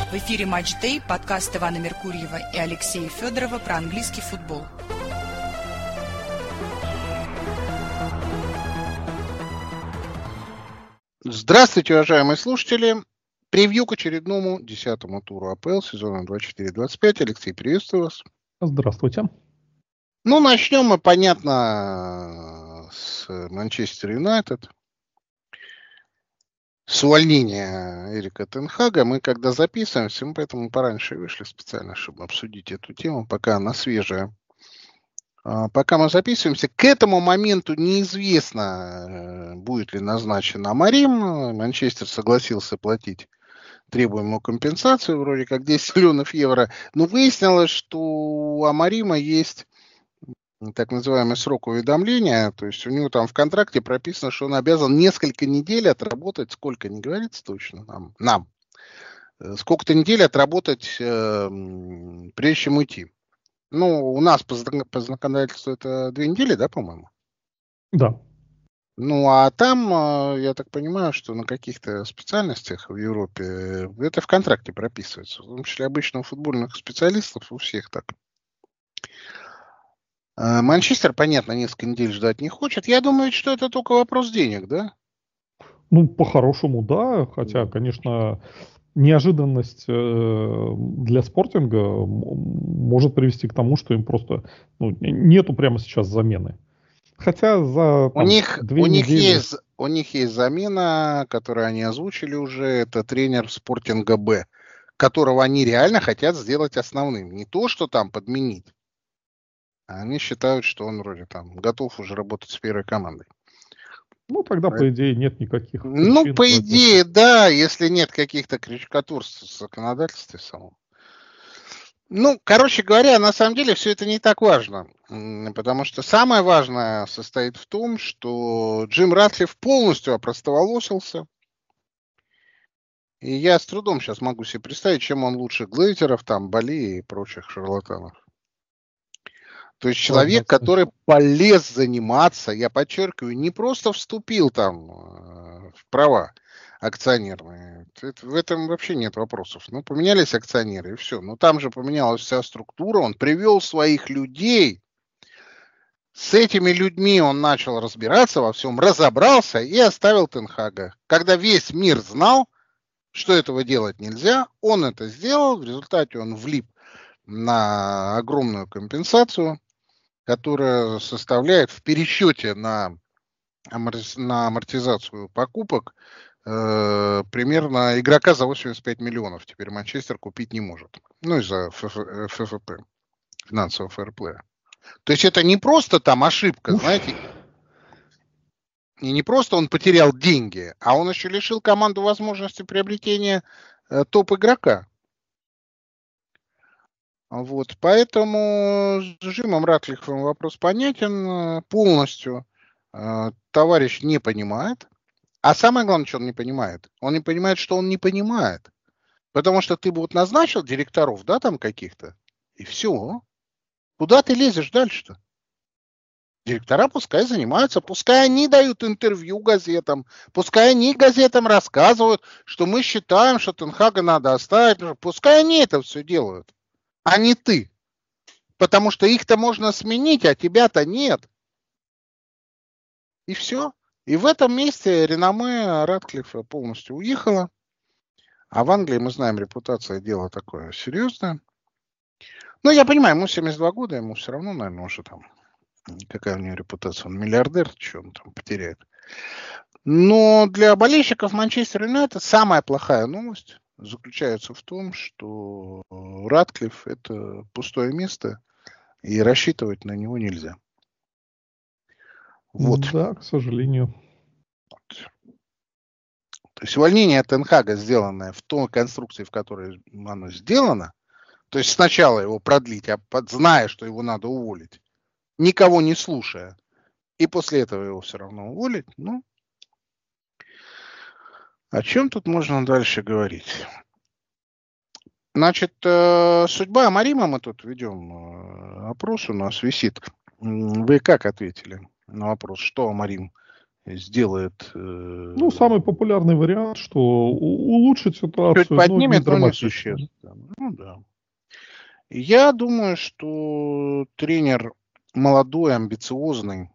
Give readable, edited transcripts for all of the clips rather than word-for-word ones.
В эфире «Матч Дэй», подкаст Ивана Меркурьева и Алексея Федорова про английский футбол. Здравствуйте, уважаемые слушатели. Превью к очередному 10-му туру АПЛ сезона 24-25. Алексей, приветствую вас. Здравствуйте. Ну, начнем мы, понятно, с Манчестер Юнайтед. С увольнения Эрика тен Хага. Мы когда записываемся, мы поэтому пораньше вышли специально, чтобы обсудить эту тему, пока она свежая. Пока мы записываемся, к этому моменту неизвестно, будет ли назначен Амарим. Манчестер согласился платить требуемую компенсацию, вроде как 10 миллионов евро. Но выяснилось, что у Амарима есть так называемый срок уведомления. То есть у него там в контракте прописано, что он обязан несколько недель отработать, сколько не говорится точно нам. Сколько-то недель отработать, прежде чем уйти. Ну, у нас по законодательству это 2 недели, да, по-моему? Да. Ну, а там, я так понимаю, что на каких-то специальностях в Европе это в контракте прописывается. В том числе обычно у футбольных специалистов, у всех так. Манчестер, понятно, несколько недель ждать не хочет. Я думаю, что это только вопрос денег, да? Ну, по-хорошему, да. Хотя, конечно, неожиданность для спортинга может привести к тому, что им просто нету прямо сейчас замены. Хотя за у них недели... есть замена, которую они озвучили уже. Это тренер Спортинга Б, которого они реально хотят сделать основным. Не то, что там подменить. Они считают, что он вроде там готов уже работать с первой командой. Ну, тогда, по идее, нет никаких причин. Ну, по идее, да, если нет каких-то крючкотурств в законодательстве самом. Ну, короче говоря, на самом деле все это не так важно. Потому что самое важное состоит в том, что Джим Ратклифф полностью опростоволосился. И я с трудом сейчас могу себе представить, чем он лучше Глейзеров, там, Боли и прочих шарлатанов. То есть человек, который полез заниматься, я подчеркиваю, не просто вступил там в права акционерные. В этом вообще нет вопросов. Ну, поменялись акционеры и все. Но там же поменялась вся структура. Он привел своих людей. С этими людьми он начал разбираться во всем, разобрался и оставил тен Хага. Когда весь мир знал, что этого делать нельзя, он это сделал. В результате он влип на огромную компенсацию, которая составляет в пересчете на амортизацию покупок примерно игрока за 85 миллионов. Теперь Манчестер купить не может. Ну, из-за ФФП, финансового фэрплея. То есть это не просто там ошибка, знаете, и не просто он потерял деньги, а он еще лишил команду возможности приобретения топ-игрока. Вот, поэтому с Джимом Ратклиффом вопрос понятен полностью. Товарищ не понимает. А самое главное, что он не понимает, что он не понимает. Потому что ты бы вот назначил директоров, да, там каких-то, и все. Куда ты лезешь дальше-то? Директора пускай занимаются, пускай они дают интервью газетам, пускай они газетам рассказывают, что мы считаем, что тен Хага надо оставить. Пускай они это все делают, а не ты. Потому что их-то можно сменить, а тебя-то нет. И все. И в этом месте реноме Ратклиффа полностью уехало. А в Англии, мы знаем, репутация дело такое серьезное. Ну, я понимаю, ему 72 года, ему все равно, наверное, уже там, какая у него репутация, он миллиардер, что он там потеряет. Но для болельщиков Манчестер Юнайтед самая плохая новость заключается в том, что Ратклифф – это пустое место, и рассчитывать на него нельзя. Вот. Да, к сожалению. То есть увольнение тен Хага, сделанное в той конструкции, в которой оно сделано, то есть сначала его продлить, зная, что его надо уволить, никого не слушая, и после этого его все равно уволить, ну, о чем тут можно дальше говорить? Значит, судьба Амарима, мы тут ведем опрос, у нас висит. Вы как ответили на вопрос, что Амарим сделает... Ну, самый популярный вариант, что улучшить ситуацию, чуть поднимет, но не но не драматично. существенно. Ну да. Я думаю, что тренер молодой, амбициозный,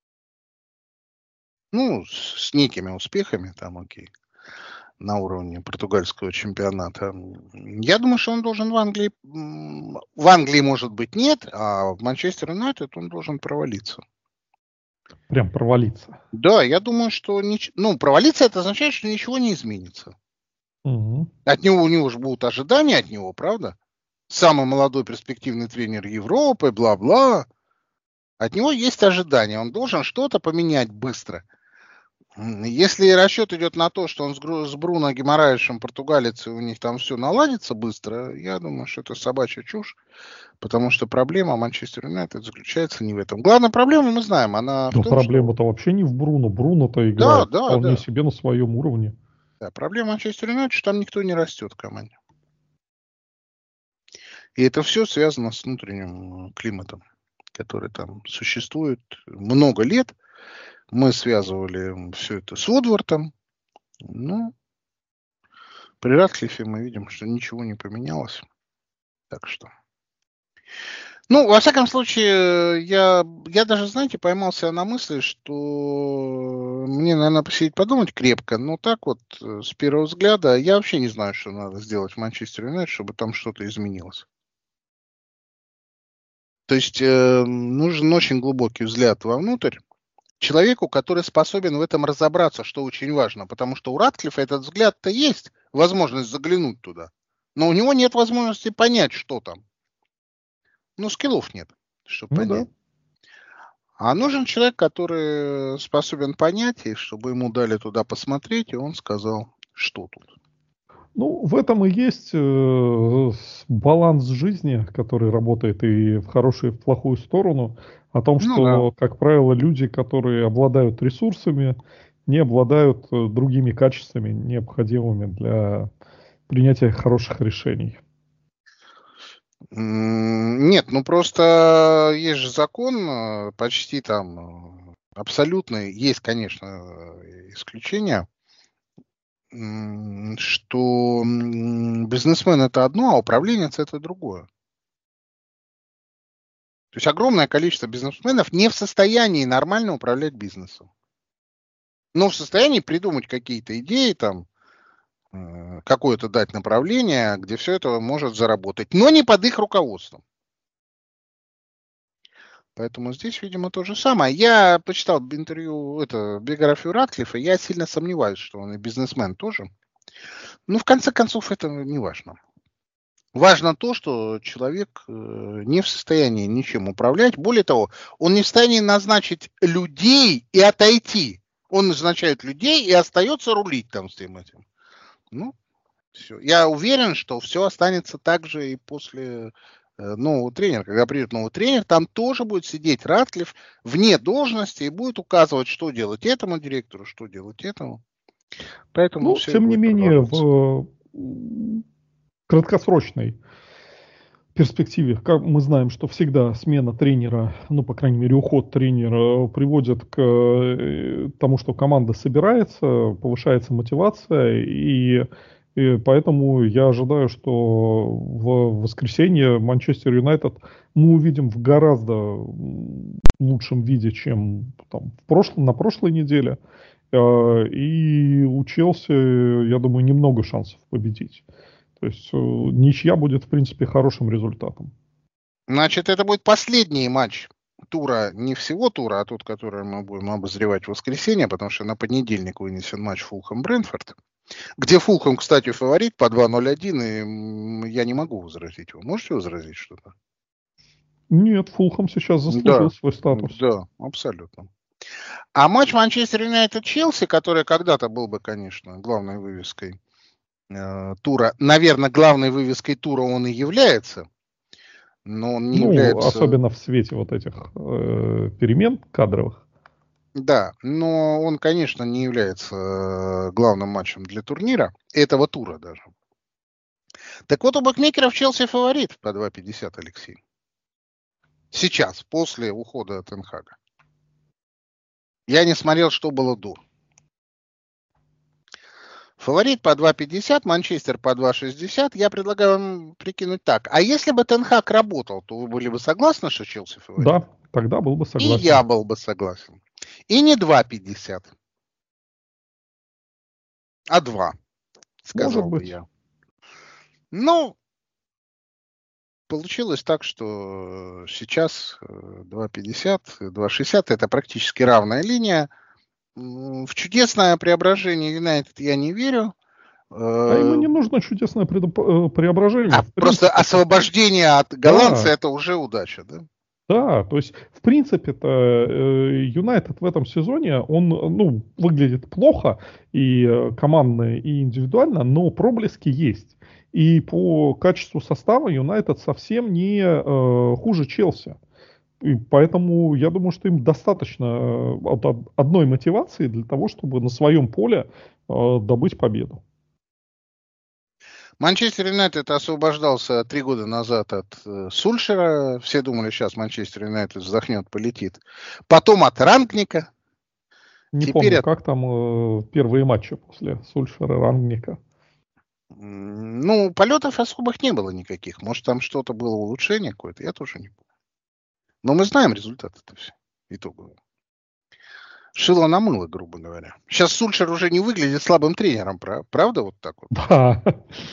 ну, с некими успехами, там, окей, на уровне португальского чемпионата. Я думаю, что он должен в Англии... В Англии, может быть, нет, а в Манчестер Юнайтед он должен провалиться. Прям провалиться. Да, я думаю, что... Ну, провалиться это означает, что ничего не изменится. Угу. От него, у него же будут ожидания от него, правда? Самый молодой перспективный тренер Европы, бла-бла. От него есть ожидания. Он должен что-то поменять быстро. Если расчет идет на то, что он с Бруно Гимараешем португалец, и у них там все наладится быстро, я думаю, что это собачья чушь. Потому что проблема Манчестер Юнайтед заключается не в этом. Главная проблема, мы знаем, она в Но том, проблема-то вообще не в Бруно. Бруно-то Да, играет вполне себе на своем уровне. Да, проблема Манчестер Юнайтед, что там никто не растет в команде. И это все связано с внутренним климатом, который там существует много лет. Мы связывали все это с Уотвортом. Но при Ратклиффе мы видим, что ничего не поменялось. Так что... Ну, во всяком случае, я даже, знаете, поймался на мысли, что мне, наверное, посидеть подумать крепко, но так вот, с первого взгляда, я вообще не знаю, что надо сделать в Манчестер Юнайтед, чтобы там что-то изменилось. То есть нужен очень глубокий взгляд вовнутрь человеку, который способен в этом разобраться, что очень важно, потому что у Ратклиффа этот взгляд-то есть, возможность заглянуть туда, но у него нет возможности понять, что там. Ну, скиллов нет, чтобы понять. Да. А нужен человек, который способен понять, и чтобы ему дали туда посмотреть, и он сказал, что тут. Ну, в этом и есть баланс жизни, который работает и в хорошую, и в плохую сторону. О том, что, как правило, люди, которые обладают ресурсами, не обладают другими качествами, необходимыми для принятия хороших решений. Нет, ну просто есть же закон, почти там абсолютный, есть, конечно, исключения, что бизнесмен это одно, а управленец это другое. То есть огромное количество бизнесменов не в состоянии нормально управлять бизнесом. Но в состоянии придумать какие-то идеи, там, какое-то дать направление, где все это может заработать, но не под их руководством. Поэтому здесь, видимо, то же самое. Я почитал интервью, биографию Ратклиффа, я сильно сомневаюсь, что он и бизнесмен тоже. Но в конце концов это не важно. Важно то, что человек не в состоянии ничем управлять. Более того, он не в состоянии назначить людей и отойти. Он назначает людей и остается рулить там с тем этим. Ну, все. Я уверен, что все останется так же и после нового тренера. Когда придет новый тренер, там тоже будет сидеть Ратклифф вне должности и будет указывать, что делать этому директору, что делать этому. Поэтому тем не менее, в краткосрочной перспективе, как мы знаем, что всегда смена тренера, ну, по крайней мере, уход тренера приводит к тому, что команда собирается, повышается мотивация, и поэтому я ожидаю, что в воскресенье Манчестер Юнайтед мы увидим в гораздо лучшем виде, чем там, на прошлой неделе. И у Челси, я думаю, немного шансов победить. То есть ничья будет, в принципе, хорошим результатом. Значит, это будет последний матч тура, не всего тура, а тот, который мы будем обозревать в воскресенье, потому что на понедельник вынесен матч Фулхэм-Брентфорд, где Фулхэм, кстати, фаворит по 2-0-1, и я не могу возразить. Вы можете возразить что-то? Нет, Фулхэм сейчас заслужил свой статус. Да, абсолютно. А матч Манчестер Юнайтед-Челси, который когда-то был бы, конечно, главной вывеской тура, наверное, главной вывеской тура он и является, но он не является... особенно в свете вот этих перемен кадровых. Да, но он, конечно, не является главным матчем для турнира, этого тура даже. Так вот, у букмекеров Челси фаворит по 2.50, Алексей. Сейчас, после ухода Тен Хага. Я не смотрел, что было до. Фаворит по 2,50, Манчестер по 2,60. Я предлагаю вам прикинуть так. А если бы Тен Хаг работал, то вы были бы согласны, что Челси фаворит? Да, тогда был бы И согласен. я был бы согласен. И не 2,50, а 2, сказал Может бы быть. я. Ну, получилось так, что сейчас 2,50, 2,60 это практически равная линия. В чудесное преображение Юнайтед я не верю. А ему не нужно чудесное преображение. В Просто принципе, освобождение от голландца это уже удача, да? Да, то есть, в принципе-то, Юнайтед в этом сезоне, он, выглядит плохо и командно, и индивидуально, но проблески есть. И по качеству состава Юнайтед совсем не хуже Челси. И поэтому я думаю, что им достаточно одной мотивации для того, чтобы на своем поле добыть победу. Манчестер Юнайтед освобождался 3 года назад от Сульшера. Все думали, сейчас Манчестер Юнайтед вздохнет, полетит. Потом от Рангника. Не Теперь помню, как там первые матчи после Сульшера, Рангника. Ну, полетов особых не было никаких. Может, там что-то было улучшение какое-то, я тоже не помню. Но мы знаем результат это все. Итоговый. Шило на мыло, грубо говоря. Сейчас Сульшер уже не выглядит слабым тренером, правда? Вот так вот. Да.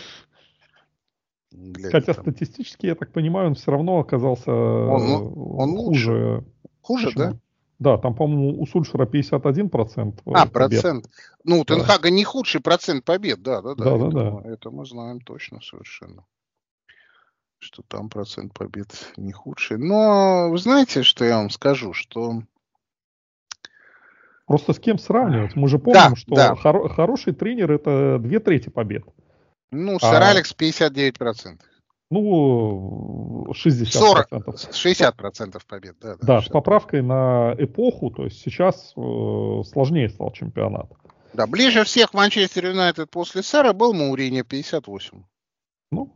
Хотя там. статистически, я так понимаю, он все равно оказался он хуже. Хуже, Почему? да? Да, там, по-моему, у Сульшера 51% побед. Процент. Ну, у Да. Тенхага не худший процент побед, да. Да. Это мы знаем точно совершенно. Что там процент побед не худший. Но вы знаете, что я вам скажу, что... Просто с кем сравнивать? Мы же помним, что хороший тренер — это 2/3 побед. Ну, сэр Алекс 59%. Ну, 60%. 60% побед, да. Да, с поправкой на эпоху, то есть сейчас сложнее стал чемпионат. Да, ближе всех Манчестер Юнайтед после сэра был Мауриньо 58. Ну.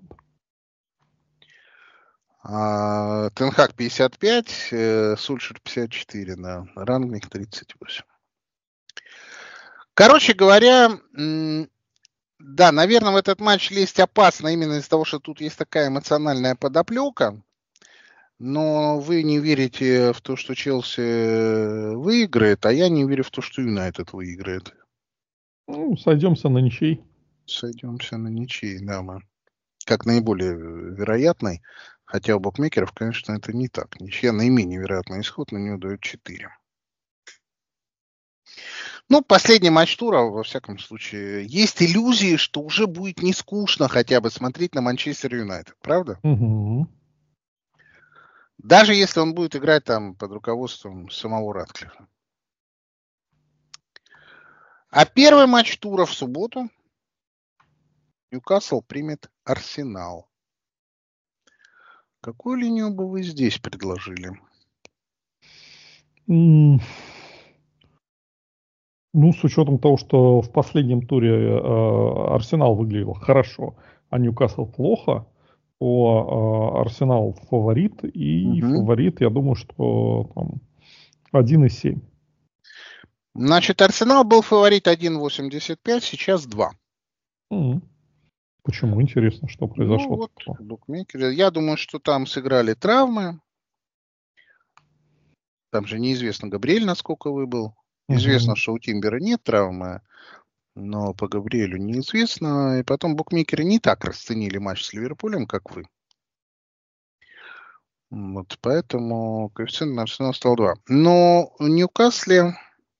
Тен Хаг 55, Сульшер 54, да, Рангник 38. Короче говоря, да, наверное, в этот матч лезть опасно именно из-за того, что тут есть такая эмоциональная подоплека. Но вы не верите в то, что Челси выиграет, а я не верю в то, что Юнайтед выиграет. Ну, сойдемся на ничей. Сойдемся на ничей, да, мы. Как наиболее вероятный. Хотя у букмекеров, конечно, это не так. Ничья наименее вероятный исход, на нее дают 4. Ну, последний матч тура, во всяком случае, есть иллюзии, что уже будет не скучно хотя бы смотреть на Манчестер Юнайтед, правда? Угу. Даже если он будет играть там под руководством самого Ратклиффа. А первый матч тура в субботу Ньюкасл примет Арсенал. Какую линию бы вы здесь предложили? Ну, с учетом того, что в последнем туре Арсенал выглядел хорошо, а Ньюкасл плохо, то Арсенал фаворит, и фаворит, я думаю, что там 1,7. Значит, Арсенал был фаворит 1,85, сейчас 2. Почему? Интересно, что произошло. Ну, вот, букмекеры. Я думаю, что там сыграли травмы. Там же неизвестно, Габриэль насколько выбыл. Известно, что у Тимбера нет травмы, но по Габриэлю неизвестно. И потом букмекеры не так расценили матч с Ливерпулем, как вы. Вот поэтому коэффициент на Арсенал стал 2. Но в Ньюкасле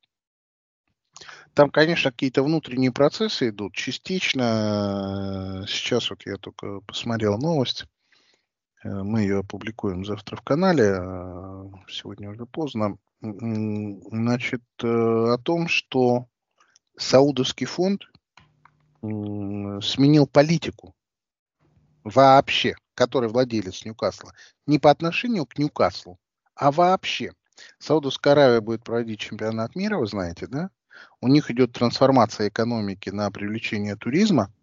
там, конечно, какие-то внутренние процессы идут. Частично, сейчас вот я только посмотрел новость. Мы ее опубликуем завтра в канале. Сегодня уже поздно. Значит, о том, что Саудовский фонд сменил политику вообще, который владелец Ньюкасла. Не по отношению к Ньюкаслу, а вообще. Саудовская Аравия будет проводить чемпионат мира, вы знаете, да? У них идет трансформация экономики на привлечение туризма.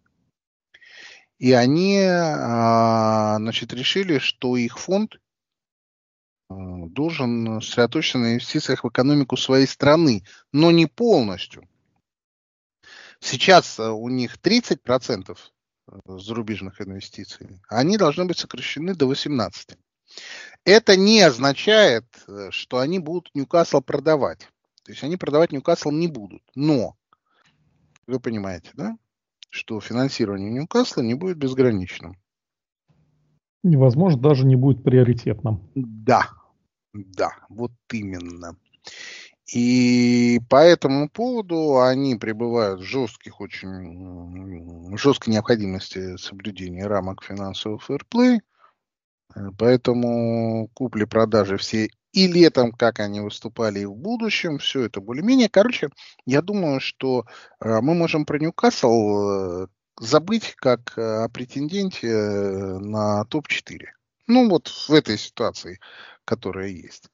И они, значит, решили, что их фонд должен сосредоточиться на инвестициях в экономику своей страны, но не полностью. Сейчас у них 30% зарубежных инвестиций, они должны быть сокращены до 18%. Это не означает, что они будут Ньюкасл продавать. То есть они продавать Ньюкасл не будут. Но вы понимаете, да, что финансирование Ньюкасла не будет безграничным. Невозможно, даже не будет приоритетным. Да, вот именно. И по этому поводу они пребывают в очень жесткой необходимости соблюдения рамок финансового фэрплей. Поэтому купли-продажи все и летом, как они выступали, и в будущем, все это более-менее. Короче, я думаю, что мы можем про Ньюкасл забыть как о претенденте на топ-4. Ну, вот в этой ситуации, которая есть.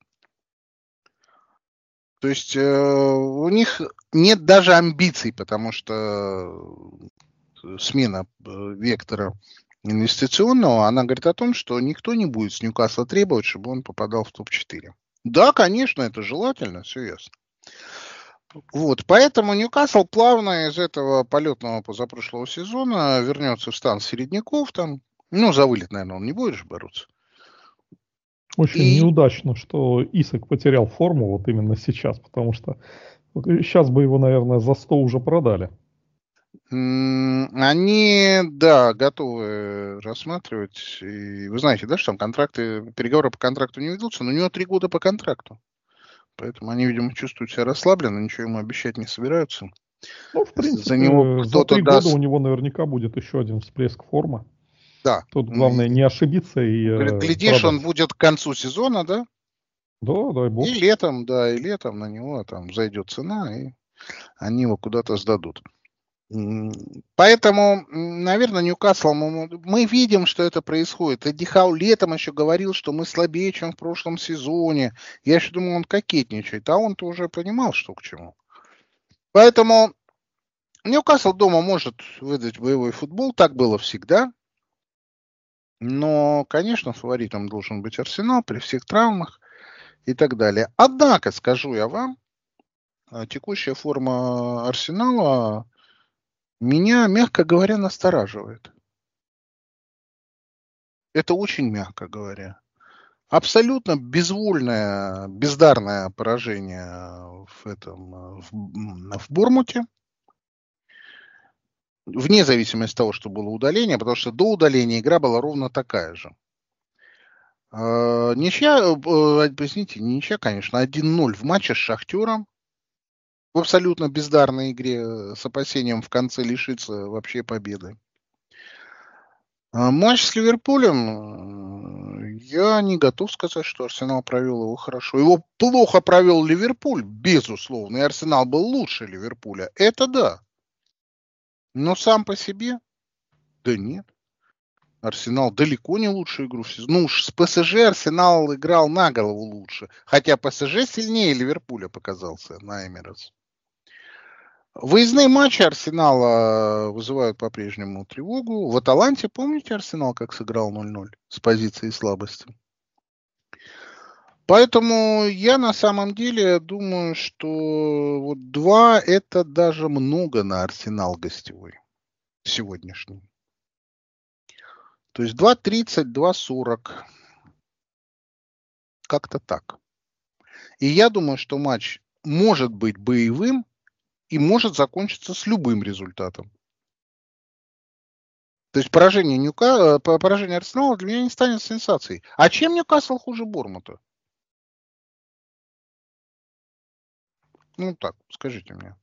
То есть у них нет даже амбиций, потому что смена вектора инвестиционного, она говорит о том, что никто не будет с Ньюкасла требовать, чтобы он попадал в топ-4. Да, конечно, это желательно, все ясно. Вот, поэтому Ньюкасл плавно из этого полетного позапрошлого сезона вернется в стан середняков там. Ну, за вылет, наверное, он не будет же бороться. Очень неудачно, что Исак потерял форму вот именно сейчас, потому что сейчас бы его, наверное, за 100 уже продали. Они, да, готовы рассматривать. И вы знаете, да, что там переговоры по контракту не ведутся, но у него 3 года по контракту. Поэтому они, видимо, чувствуют себя расслабленно, ничего ему обещать не собираются. Ну, в принципе, за 3 года у него наверняка будет еще один всплеск формы. Да. Тут главное не ошибиться и глядишь, продать. Он будет к концу сезона, да? Да, дай бог. И летом на него там зайдет цена, и они его куда-то сдадут. Поэтому, наверное, Ньюкасл, мы видим, что это происходит. Эдди Хау летом еще говорил, что мы слабее, чем в прошлом сезоне. Я еще думал, он кокетничает, а он-то уже понимал, что к чему. Поэтому Ньюкасл дома может выдать боевой футбол, так было всегда. Но, конечно, фаворитом должен быть Арсенал при всех травмах и так далее. Однако, скажу я вам, текущая форма Арсенала меня, мягко говоря, настораживает. Это очень мягко говоря. Абсолютно безвольное, бездарное поражение в Борнмуте. Вне зависимости от того, что было удаление, потому что до удаления игра была ровно такая же. Ничья, конечно, 1-0 в матче с Шахтером. В абсолютно бездарной игре с опасением в конце лишиться вообще победы. Матч с Ливерпулем, я не готов сказать, что Арсенал провел его хорошо. Его плохо провел Ливерпуль, безусловно, и Арсенал был лучше Ливерпуля. Это да. Но сам по себе, да нет. Арсенал далеко не лучшую игру в сезоне. Ну уж с ПСЖ Арсенал играл на голову лучше. Хотя ПСЖ сильнее Ливерпуля показался на Эмирейтс. Выездные матчи Арсенала вызывают по-прежнему тревогу. В Аталанте, помните, Арсенал как сыграл 0-0 с позиции слабости? Поэтому я на самом деле думаю, что вот 2 это даже много на Арсенал гостевой сегодняшний. То есть 2.30, 2.40. Как-то так. И я думаю, что матч может быть боевым и может закончиться с любым результатом. То есть поражение Арсенала для меня не станет сенсацией. А чем Ньюкасл хуже Борнмута? Ну так, скажите мне.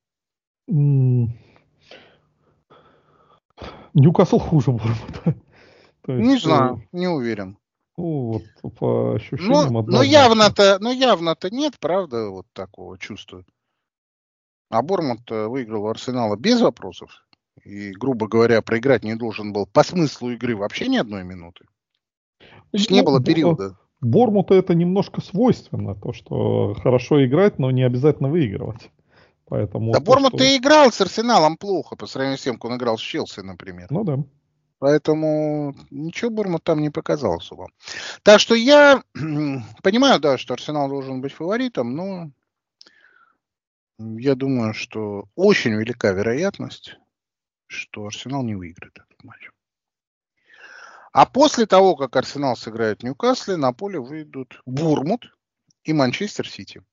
Ньюкасл хуже Борнмута. Не знаю, не уверен. Ну, вот по ощущениям но явно-то нет, правда, вот такого чувства. А Борнмут выиграл Арсенала без вопросов. И, грубо говоря, проиграть не должен был по смыслу игры вообще ни одной минуты. То есть не было периода. Борнмуту это немножко свойственно, то, что хорошо играть, но не обязательно выигрывать. Поэтому да Борнмут и играл с Арсеналом плохо, по сравнению с тем, как он играл с Челси, например. Ну да. Поэтому ничего Борнмут там не показал особо. Так что я понимаю, да, что Арсенал должен быть фаворитом, но я думаю, что очень велика вероятность, что Арсенал не выиграет этот матч. А после того, как Арсенал сыграет в Ньюкасле, на поле выйдут Борнмут и Манчестер Сити.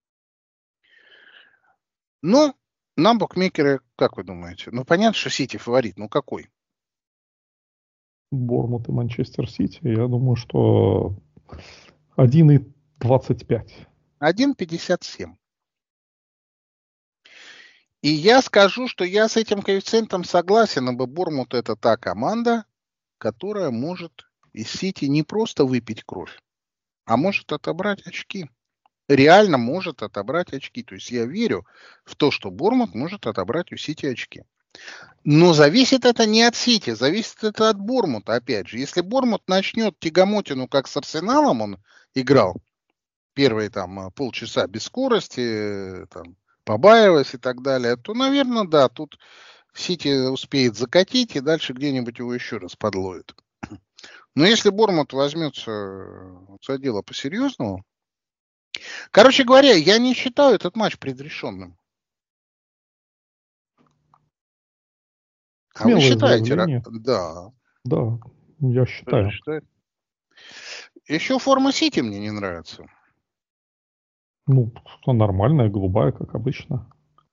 Но нам букмекеры, как вы думаете? Ну, понятно, что Сити фаворит, но какой? Борнмут и Манчестер Сити, я думаю, что 1,25. 1,57. И я скажу, что я с этим коэффициентом согласен, ибо Борнмут это та команда, которая может из Сити не просто выпить кровь, а может отобрать очки. Реально может отобрать очки. То есть я верю в то, что Борнмут может отобрать у Сити очки. Но зависит это не от Сити, зависит это от Борнмута, опять же. Если Борнмут начнет тягомотину, как с Арсеналом он играл, первые там полчаса без скорости, там, побаиваясь и так далее, то, наверное, да, тут Сити успеет закатить и дальше где-нибудь его еще раз подловит. Но если Борнмут возьмется за дело по-серьезному... Короче говоря, я не считаю этот матч предрешенным. А вы Смелое считаете? заявление. Да. Да, я считаю. Еще форма Сити мне не нравится. Ну, нормальная, голубая, как обычно.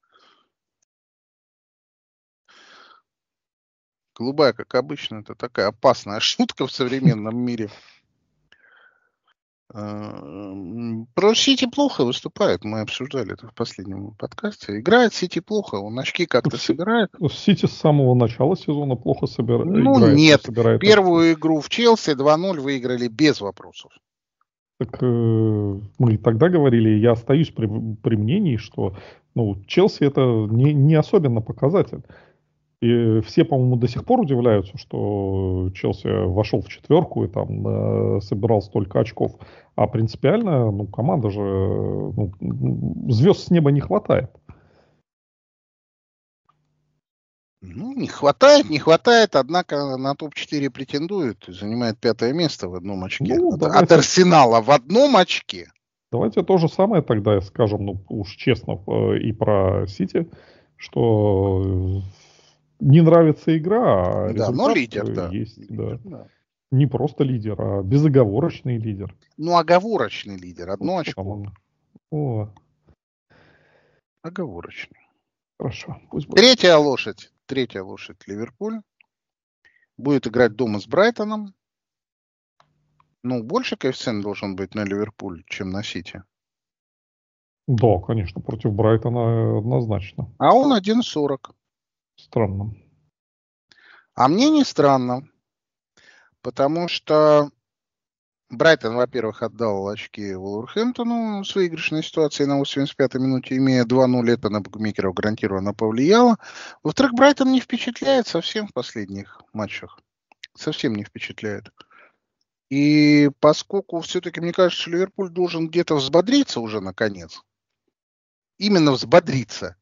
Голубая, как обычно, это такая опасная шутка в современном мире. Про Сити плохо выступает. Мы обсуждали это в последнем подкасте. Играет Сити плохо, он очки как-то собирает. Сити с самого начала сезона плохо собирает. Ну нет, первую игру в Челси 2-0 выиграли без вопросов. Так мы тогда говорили, я остаюсь при мнении, что Челси это не особенно показатель. И все, по-моему, до сих пор удивляются, что Челси вошел в четверку и там собирал столько очков. А принципиально, команда же, звезд с неба не хватает. Не хватает, однако на топ-4 претендует, занимает 5-е место в одном очке. От Арсенала в одном очке. Давайте то же самое тогда скажем, уж честно, и про Сити, что не нравится игра, а результат лидер, есть. Лидер, да. Не просто лидер, а безоговорочный лидер. Оговорочный лидер, одно очко. Оговорочный. Хорошо. Пусть будет. Третья лошадь Ливерпуль. Будет играть дома с Брайтоном. Больше коэффициент должен быть на Ливерпуль, чем на Сити. Да, конечно, против Брайтона однозначно. А он 1,40. Странно. А мне не странно. Потому что Брайтон, во-первых, отдал очки Вулверхэмптону с выигрышной ситуацией на 85-й минуте, имея 2-0, это на букмекеров гарантированно повлияло. Во-вторых, Брайтон не впечатляет совсем в последних матчах. Совсем не впечатляет. И поскольку все-таки, мне кажется, что Ливерпуль должен где-то взбодриться уже наконец, именно взбодриться,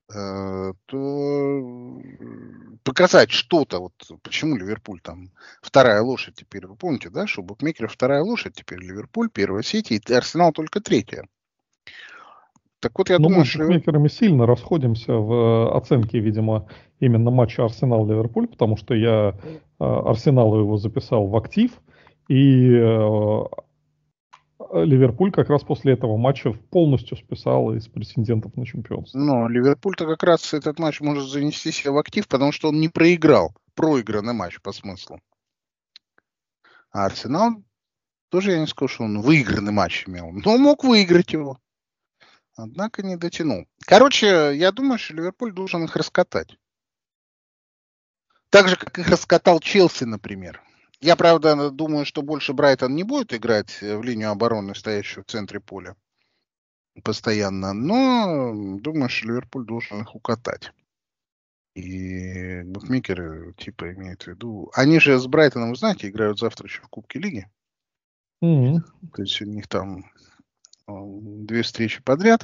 то показать что-то. Почему Ливерпуль там вторая лошадь теперь, вы помните, да, что у букмекеров вторая лошадь теперь Ливерпуль, первая Сити, и Арсенал только третья. Так вот, я думаю, мы с букмекерами сильно расходимся в оценке, видимо, именно матча Арсенал-Ливерпуль, потому что я Арсеналу его записал в актив, и Ливерпуль как раз после этого матча полностью списал из претендентов на чемпионство. Ливерпуль-то как раз этот матч может занести себя в актив, потому что он не проиграл. Проигранный матч по смыслу. А Арсенал тоже, я не скажу, что он выигранный матч имел. Но мог выиграть его. Однако не дотянул. Короче, я думаю, что Ливерпуль должен их раскатать. Так же, как их раскатал Челси, например. Я, правда, думаю, что больше Брайтон не будет играть в линию обороны, стоящую в центре поля постоянно, но думаю, что Ливерпуль должен их укатать. И букмекеры типа имеют в виду... Они же с Брайтоном, вы знаете, играют завтра еще в Кубке Лиги. Mm-hmm. То есть у них там 2 встречи подряд.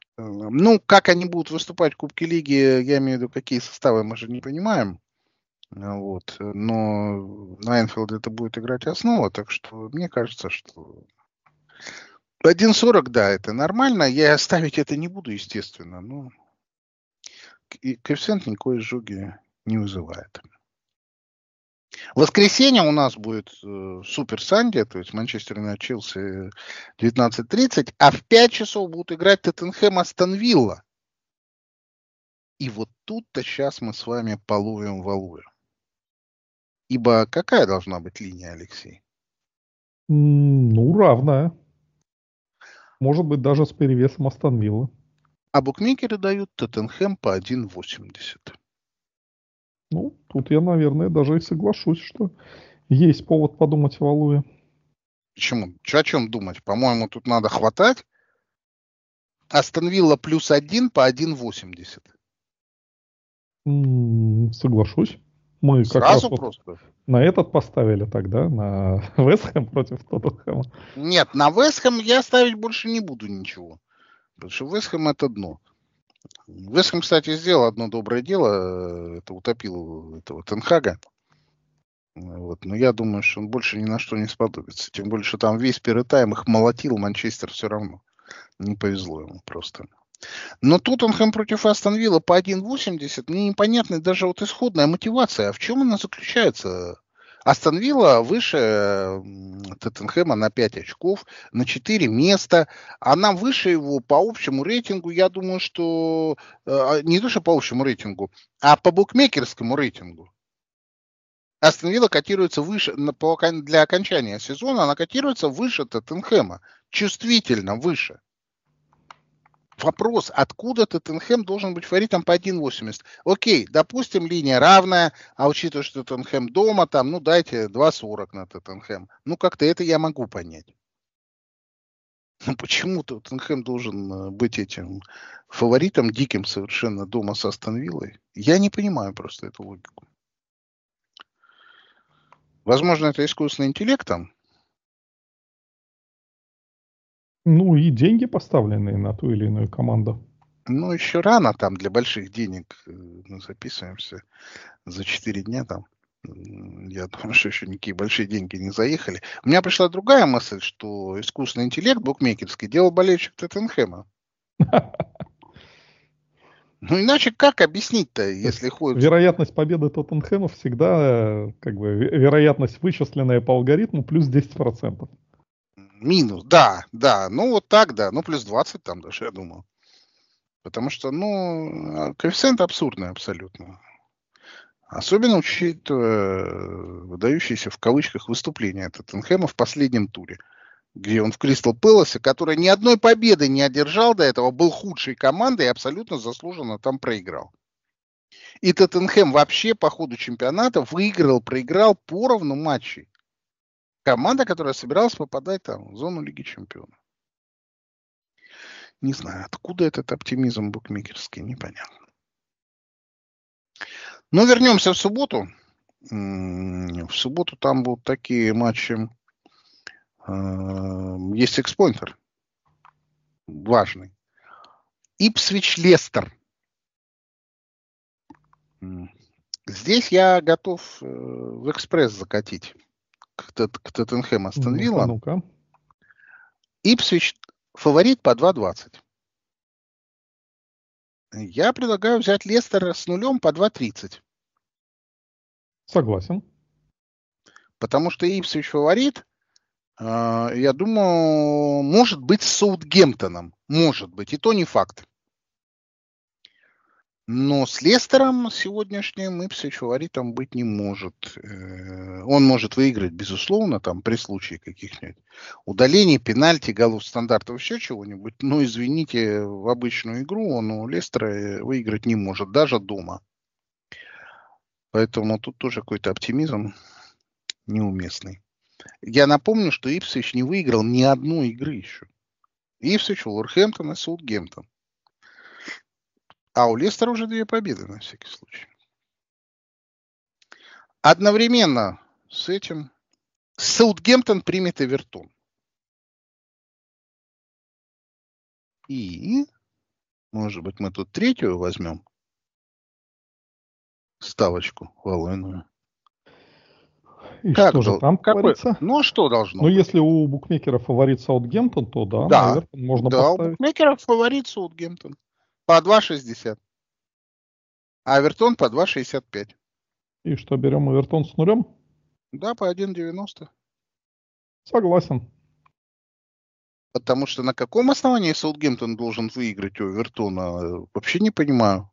Как они будут выступать в Кубке Лиги, я имею в виду, какие составы, мы же не понимаем. Вот. Но на Энфилде это будет играть основа, так что мне кажется, что 1,40, да, это нормально. Я ставить это не буду, естественно, но коэффициент никакой изжоги не вызывает. В воскресенье у нас будет Супер Санди, то есть Манчестер Юнайтед Челси 19:30, а в 5 часов будут играть Тоттенхэм Астон Вилла. И вот тут-то сейчас мы с вами половим валую. Ибо какая должна быть линия, Алексей? Ну, равная. Может быть, даже с перевесом Астон Виллы. А букмекеры дают Тоттенхэм по 1,80. Ну, тут я, наверное, даже и соглашусь, что есть повод подумать о Валуе. Почему? О чем думать? По-моему, тут надо хватать. Астон Вилла +1 по 1,80. Соглашусь. Мы как раз Сразу вот просто. на этот поставили тогда, на Вест Хэм против Тоттенхэма. Нет, на Вест Хэм я ставить больше не буду ничего. Потому что Вест Хэм это дно. Вест Хэм, кстати, сделал одно доброе дело. Это утопил этого Тенхага. Вот. Но я думаю, что он больше ни на что не сподобится. Тем более, что там весь первый тайм их молотил Манчестер все равно. Не повезло ему просто. Но Тоттенхэм против Астон Вилла по 1,80. Мне непонятна даже вот исходная мотивация. А в чем она заключается? Астон Вилла выше Тоттенхэма на 5 очков, на 4 места. Она выше его по общему рейтингу. Я думаю, что не то, что по общему рейтингу, а по букмекерскому рейтингу. Астон Вилла котируется выше, для окончания сезона она котируется выше Тоттенхэма. Чувствительно выше. Вопрос, откуда Тоттенхэм должен быть фаворитом по 1,80? Окей, допустим, линия равная, а учитывая, что Тоттенхэм дома, там, ну, дайте 2,40 на Тоттенхэм. Ну, как-то это я могу понять. Но почему Тоттенхэм должен быть этим фаворитом, диким совершенно дома с Астон Виллой? Я не понимаю просто эту логику. Возможно, это искусственный интеллект там? Ну и деньги поставленные на ту или иную команду. Ну, еще рано там для больших денег мы записываемся за 4 дня там. Я думаю, что еще никакие большие деньги не заехали. У меня пришла другая мысль, что искусственный интеллект букмекерский делал болельщик Тоттенхэма. Ну, иначе как объяснить-то, То если есть ходит вероятность победы Тоттенхэма всегда, как бы, вероятность, вычисленная по алгоритму, плюс 10%. минус? Да, да, ну вот так, да, ну плюс 20 там даже, я думаю. Потому что, ну, коэффициент абсурдный абсолютно. Особенно учитывая выдающиеся в кавычках выступления Тоттенхэма в последнем туре, где он в Кристал Пэласе, который ни одной победы не одержал до этого, был худшей командой и абсолютно заслуженно там проиграл. И Тоттенхэм вообще по ходу чемпионата выиграл, проиграл поровну матчей. Команда, которая собиралась попадать там в зону Лиги Чемпионов. Не знаю, откуда этот оптимизм букмекерский, непонятно. Но вернемся в субботу. В субботу там будут такие матчи. Есть экспойнтер важный. Ипсвич Лестер. Здесь я готов в экспресс закатить к Тоттенхэм Астон Ну-ка, Вилла. ну-ка. Ипсвич фаворит по 2,20. Я предлагаю взять Лестер с нулем по 2,30. Согласен. Потому что Ипсвич фаворит, я думаю, может быть с Саутгемптоном. Может быть. И то не факт. Но с Лестером сегодняшним Ипсвич фаворитом быть не может. Он может выиграть, безусловно, там при случае каких-нибудь удалений, пенальти, голов стандартов, еще чего-нибудь. Но, извините, в обычную игру он у Лестера выиграть не может, даже дома. Поэтому тут тоже какой-то оптимизм неуместный. Я напомню, что Ипсвич не выиграл ни одной игры еще. Ипсвич, Вулверхэмптон и Саутгемптон. А у Лестера уже 2 победы на всякий случай. Одновременно с этим Саутгемптон примет Эвертон. И, может быть, мы тут третью возьмем. ставочку Волыную. И Как что же там творится? Ну, что должно Ну, быть? если у букмекера фаворит Саутгемптон, то да, Да, на Эвертон можно да, у поставить. букмекеров фаворит Саутгемптон. По 2,60. А Эвертон по 2,65. И что, берем Эвертон с нулем? Да, по 1,90. Согласен. Потому что на каком основании Саутгемптон должен выиграть у Эвертона, вообще не понимаю.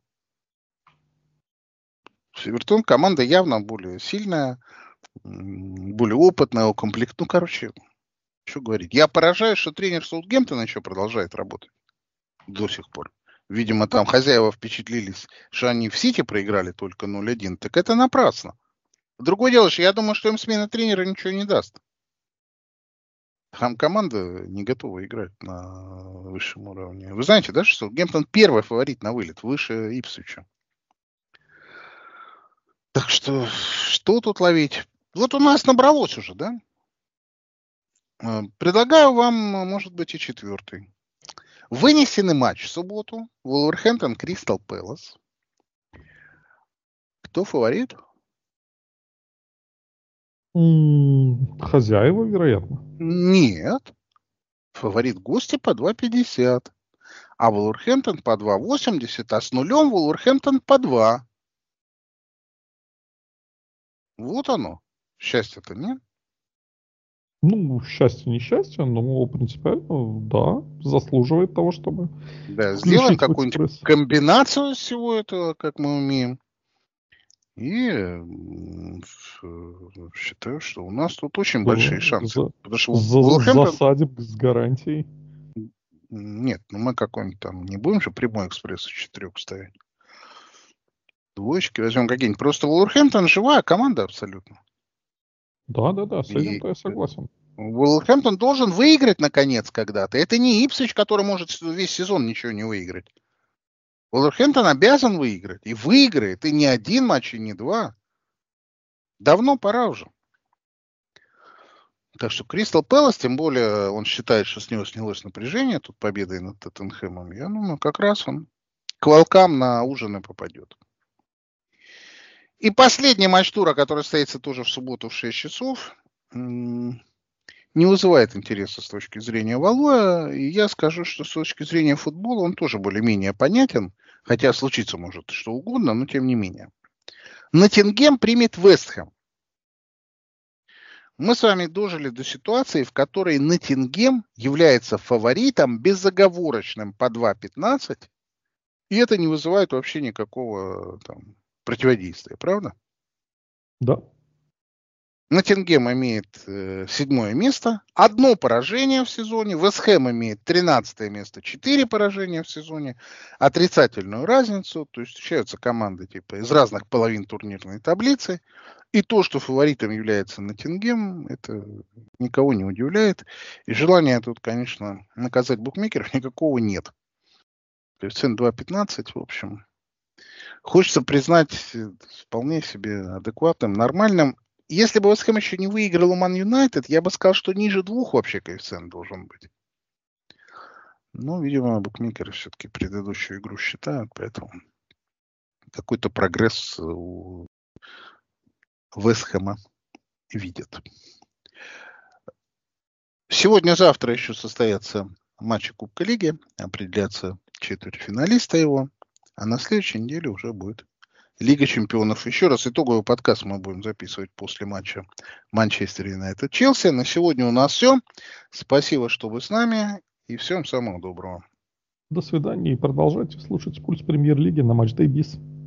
Эвертон команда явно более сильная, более опытная, укомплектованная. Ну, короче, что говорить. Я поражаюсь, что тренер Саутгемптона еще продолжает работать до сих пор. Видимо, там хозяева впечатлились, что они в Сити проиграли только 0-1. Так это напрасно. Другое дело, что я думаю, что им смена тренера ничего не даст. Там команда не готова играть на высшем уровне. Вы знаете, да, что Саутгемптон первый фаворит на вылет, выше Ипсвича. Так что тут ловить? Вот у нас набралось уже, да? Предлагаю вам, может быть, и четвертый. Вынесенный матч в субботу. Вулверхэмптон, Кристал Пэлас. Кто фаворит? Хозяева, вероятно. Нет. Фаворит гости по 2,50. А Вулверхэмптон по 2,80. А с нулем Вулверхэмптон по 2. Вот оно. Счастье-то, нет? Ну, счастье, несчастье, но принципиально, да, заслуживает того, чтобы Да, сделаем включить в какую-нибудь экспресс. комбинацию всего этого, как мы умеем. И считаю, что у нас тут очень большие шансы. Потому что Вулверхэмптон... Засадим с гарантией. Нет, ну мы какой-нибудь там... Не будем же прямой экспресс из 4 ставить. Двоечки возьмем какие-нибудь. Просто Вулверхэмптон живая команда абсолютно. Да, с этим-то я согласен. Вулверхэмптон должен выиграть наконец когда-то. Это не Ипсвич, который может весь сезон ничего не выиграть. Вулверхэмптон обязан выиграть. И выиграет. И не один матч, и не два. Давно пора уже. Так что Кристал Пэлас, тем более он считает, что с него снялось напряжение, тут победой над Тоттенхэмом. Я думаю, как раз он к волкам на ужин и попадет. И последний матч тура, который состоится тоже в субботу в 6 часов, не вызывает интереса с точки зрения Валуя. И я скажу, что с точки зрения футбола он тоже более-менее понятен. Хотя случиться может что угодно, но тем не менее. Ноттингем примет Вест Хэм. Мы с вами дожили до ситуации, в которой Ноттингем является фаворитом безоговорочным по 2,15. И это не вызывает вообще никакого там противодействия, правда? Да. Ноттингем имеет 7 место, 1 поражение в сезоне. Вест Хэм имеет 13 место, 4 поражения в сезоне. Отрицательную разницу. То есть встречаются команды типа из разных половин турнирной таблицы. И то, что фаворитом является Ноттингем, это никого не удивляет. И желания тут, конечно, наказать букмекеров никакого нет. Коэффициент 2,15, в общем. Хочется признать вполне себе адекватным, нормальным. Если бы Вест Хэм еще не выиграл у Ман Юнайтед, я бы сказал, что ниже 2 вообще коэффициент должен быть. Но, видимо, букмекеры все-таки предыдущую игру считают, поэтому какой-то прогресс у Вест Хэма видят. Сегодня-завтра еще состоятся матчи Кубка Лиги, определятся четвертьфиналиста его, а на следующей неделе уже будет Лига Чемпионов. Еще раз итоговый подкаст мы будем записывать после матча Манчестер Юнайтед Челси. На сегодня у нас все. Спасибо, что вы с нами, и всем самого доброго. До свидания и продолжайте слушать «Пульс Премьер-лиги» на Матчдэй Биз.